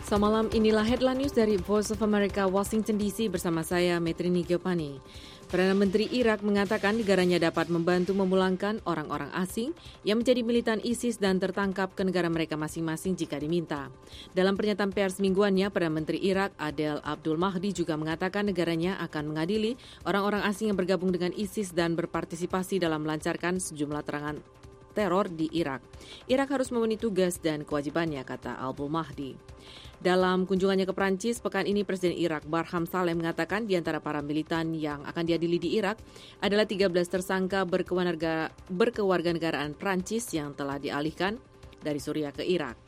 Selamat malam, inilah headline news dari Voice of America, Washington DC bersama saya, Metrini Giovanni. Perdana Menteri Irak mengatakan negaranya dapat membantu memulangkan orang-orang asing yang menjadi militan ISIS dan tertangkap ke negara mereka masing-masing jika diminta. Dalam pernyataan pers mingguannya, Perdana Menteri Irak Adel Abdul Mahdi juga mengatakan negaranya akan mengadili orang-orang asing yang bergabung dengan ISIS dan berpartisipasi dalam melancarkan sejumlah serangan teror di Irak. Irak harus memenuhi tugas dan kewajibannya, kata Abdul Mahdi. Dalam kunjungannya ke Prancis, pekan ini Presiden Irak Barham Saleh mengatakan di antara para militan yang akan diadili di Irak adalah 13 tersangka berkewarganegaraan Prancis yang telah dialihkan dari Suriah ke Irak.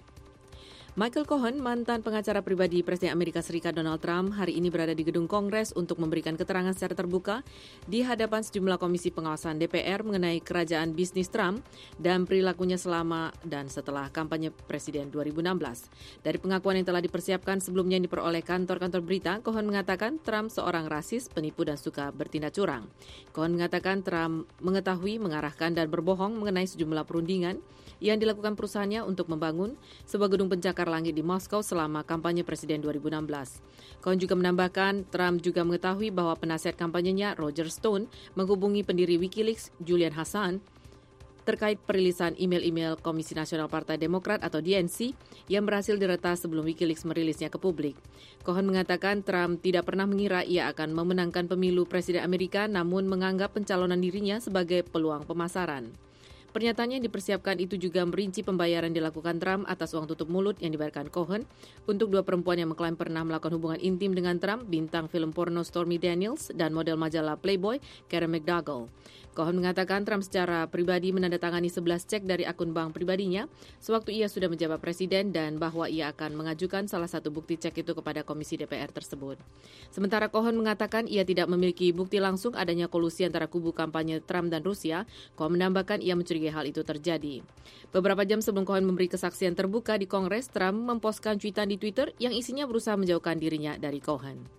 Michael Cohen, mantan pengacara pribadi Presiden Amerika Serikat Donald Trump, hari ini berada di gedung Kongres untuk memberikan keterangan secara terbuka di hadapan sejumlah komisi pengawasan DPR mengenai kerajaan bisnis Trump dan perilakunya selama dan setelah kampanye Presiden 2016. Dari pengakuan yang telah dipersiapkan sebelumnya yang diperoleh kantor-kantor berita, Cohen mengatakan Trump seorang rasis, penipu dan suka bertindak curang. Cohen mengatakan Trump mengetahui, mengarahkan dan berbohong mengenai sejumlah perundingan yang dilakukan perusahaannya untuk membangun sebuah gedung pencakar langit di Moskow selama kampanye Presiden 2016. Cohen juga menambahkan, Trump juga mengetahui bahwa penasihat kampanyenya Roger Stone menghubungi pendiri Wikileaks Julian Assange terkait perilisan email-email Komisi Nasional Partai Demokrat atau DNC yang berhasil diretas sebelum Wikileaks merilisnya ke publik. Cohen mengatakan Trump tidak pernah mengira ia akan memenangkan pemilu Presiden Amerika, namun menganggap pencalonan dirinya sebagai peluang pemasaran. Pernyataannya yang dipersiapkan itu juga merinci pembayaran dilakukan Trump atas uang tutup mulut yang dibayarkan Cohen untuk dua perempuan yang mengklaim pernah melakukan hubungan intim dengan Trump, bintang film porno Stormy Daniels dan model majalah Playboy Karen McDougal. Cohen mengatakan Trump secara pribadi menandatangani 11 cek dari akun bank pribadinya sewaktu ia sudah menjabat presiden dan bahwa ia akan mengajukan salah satu bukti cek itu kepada komisi DPR tersebut. Sementara Cohen mengatakan ia tidak memiliki bukti langsung adanya kolusi antara kubu kampanye Trump dan Rusia. Cohen menambahkan ia mencurigai hal itu terjadi. Beberapa jam sebelum Cohen memberi kesaksian terbuka di Kongres, Trump memposkan cuitan di Twitter yang isinya berusaha menjauhkan dirinya dari Cohen.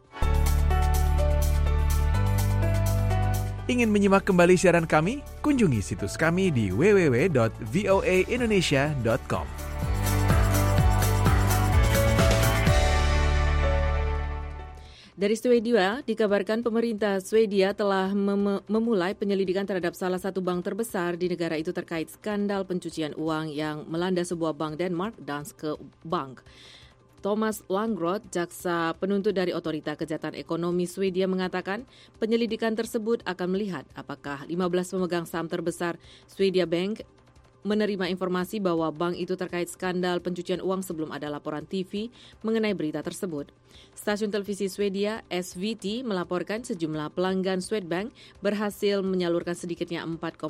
Ingin menyimak kembali siaran kami? Kunjungi situs kami di www.voaindonesia.com. Dari Swedia, dikabarkan pemerintah Swedia telah memulai penyelidikan terhadap salah satu bank terbesar di negara itu terkait skandal pencucian uang yang melanda sebuah bank Denmark, Danske Bank. Thomas Langroth, jaksa penuntut dari Otorita Kejahatan Ekonomi Swedia mengatakan penyelidikan tersebut akan melihat apakah 15 pemegang saham terbesar Swedia Bank menerima informasi bahwa bank itu terkait skandal pencucian uang sebelum ada laporan TV mengenai berita tersebut. Stasiun televisi Swedia SVT melaporkan sejumlah pelanggan Swedbank berhasil menyalurkan sedikitnya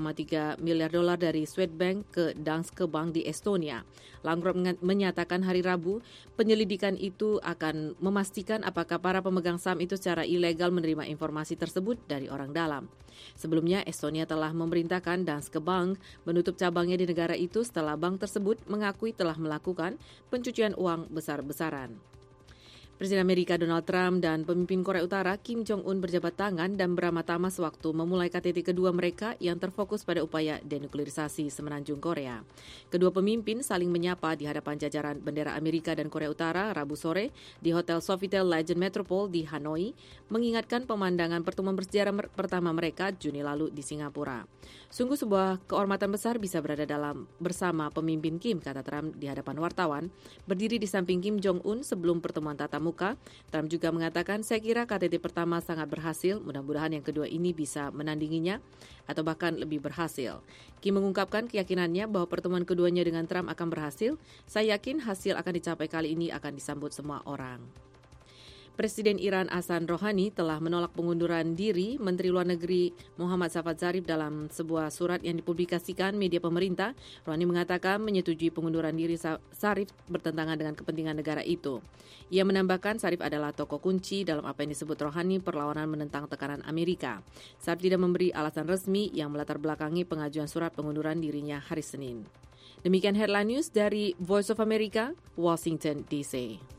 4,3 miliar dolar dari Swedbank ke Danske Bank di Estonia. Langroth menyatakan hari Rabu penyelidikan itu akan memastikan apakah para pemegang saham itu secara ilegal menerima informasi tersebut dari orang dalam. Sebelumnya, Estonia telah memerintahkan Danske Bank menutup cabangnya di negara itu setelah bank tersebut mengakui telah melakukan pencucian uang besar-besaran. Presiden Amerika Donald Trump dan pemimpin Korea Utara Kim Jong-un berjabat tangan dan beramah-tamah sewaktu memulai KTT kedua mereka yang terfokus pada upaya denuklerisasi semenanjung Korea. Kedua pemimpin saling menyapa di hadapan jajaran bendera Amerika dan Korea Utara Rabu sore di Hotel Sofitel Legend Metropole di Hanoi, mengingatkan pemandangan pertemuan bersejarah pertama mereka Juni lalu di Singapura. Sungguh sebuah kehormatan besar bisa berada bersama pemimpin Kim, kata Trump di hadapan wartawan, berdiri di samping Kim Jong-un sebelum pertemuan tatap muka. Trump juga mengatakan, saya kira KTT pertama sangat berhasil, mudah-mudahan yang kedua ini bisa menandinginya atau bahkan lebih berhasil. Kim mengungkapkan keyakinannya bahwa pertemuan keduanya dengan Trump akan berhasil. Saya yakin hasil akan dicapai kali ini akan disambut semua orang. Presiden Iran Hassan Rouhani telah menolak pengunduran diri Menteri Luar Negeri Muhammad Javad Zarif dalam sebuah surat yang dipublikasikan media pemerintah. Rouhani mengatakan menyetujui pengunduran diri Zarif bertentangan dengan kepentingan negara itu. Ia menambahkan Zarif adalah tokoh kunci dalam apa yang disebut Rouhani perlawanan menentang tekanan Amerika. Zarif tidak memberi alasan resmi yang melatar belakangi pengajuan surat pengunduran dirinya hari Senin. Demikian headline news dari Voice of America, Washington DC.